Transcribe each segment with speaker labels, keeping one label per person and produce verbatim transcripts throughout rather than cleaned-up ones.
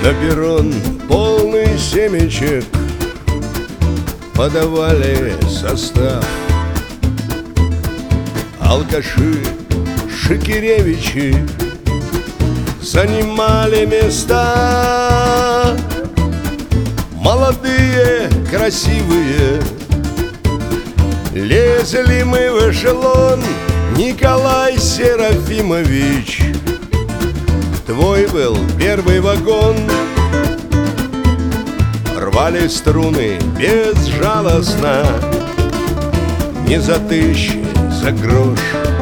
Speaker 1: На перрон полный семечек подавали состав. Алкаши, шикеревичи занимали места. Молодые, красивые, лезли мы в эшелон. Николай Серафимович, твой был первый вагон. Рвали струны безжалостно, не за тысячи, за грош.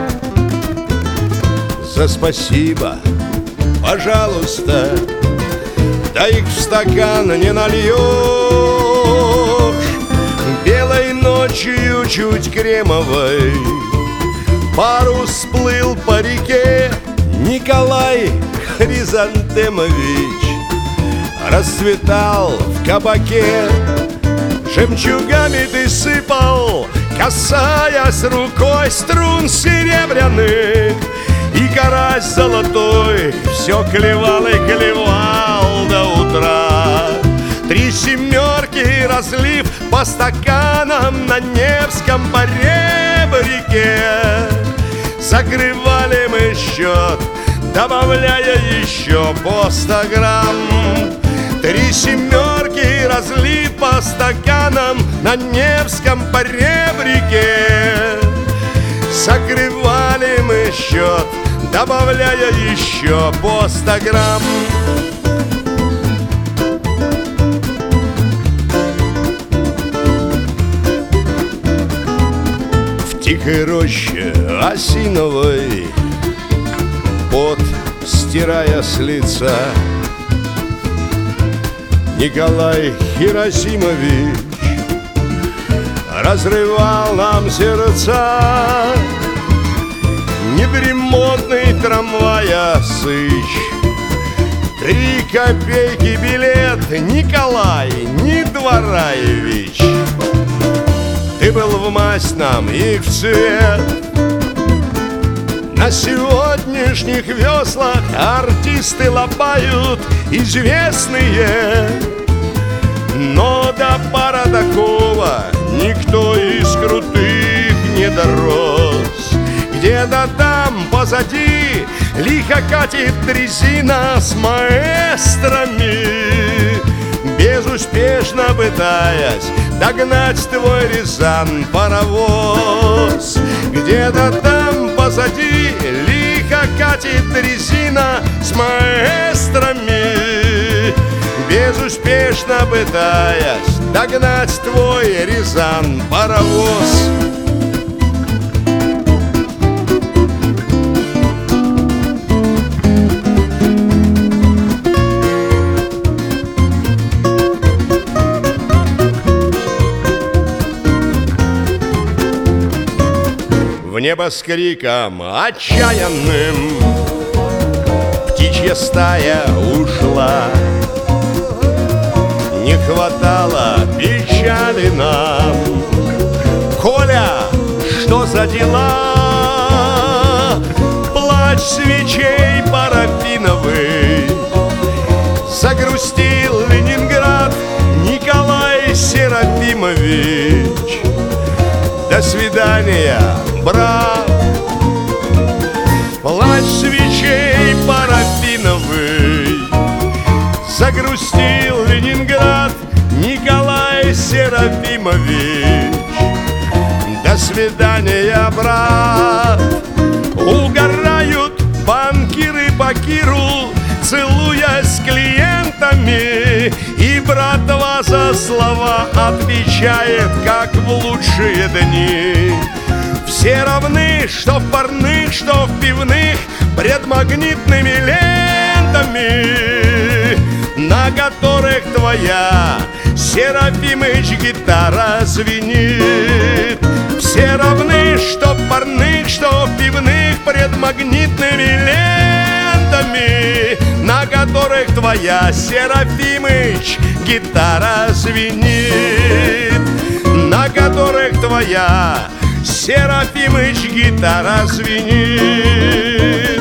Speaker 1: За спасибо, пожалуйста, да их в стакан не нальешь. Белой ночью чуть кремовой парус плыл по реке. Николай Хризантемович расцветал в кабаке. Жемчугами ты сыпал, касаясь рукой струн серебряных. И карась золотой все клевал и клевал до утра. Три семерки разлив по стаканам на Невском поребрике. Закрывали мы счет, добавляя еще по сто грамм. Три семерки разлив по стаканам на Невском поребрике. Закрывали мы счет, добавляя еще по сто грамм. В тихой роще осиновой, пот стирая с лица, Николай Хиросимович разрывал нам сердца. Неремонтный трамвая сыч, три копейки билет. Николай Недвораевич, ты был в масть нам и в цвет. На сегодняшних веслах артисты лопают известные, но до пара такого никто из крутых не дорос. Где-то там позади лихо катит дрезина с маэстрами, безуспешно пытаясь догнать твой Рязань паровоз. Где-то там позади лихо катит дрезина с маэстрами, безуспешно пытаясь догнать твой Рязань паровоз. В небо с криком отчаянным птичья стая ушла. Не хватало печали нам. Коля, что за дела? Плач свечей парафиновых. Загрустил Ленинград Николай Серафимович. До свидания, брат. Плач свечей парафиновый. Загрустил Ленинград Николай Серафимович. До свидания, брат. Угорают банкиры по Киру, целуясь с клиентами. И братва за слова отвечает, как в лучшие дни. Все равны, что в парных, что в пивных, пред магнитными лентами, на которых твоя, Серафимыч, гитара звенит. Все равны, что в парных, что в пивных, пред магнитными лентами, на которых твоя, Серафимыч, гитара звенит. На которых твоя, Серафимыч, гитара звенит.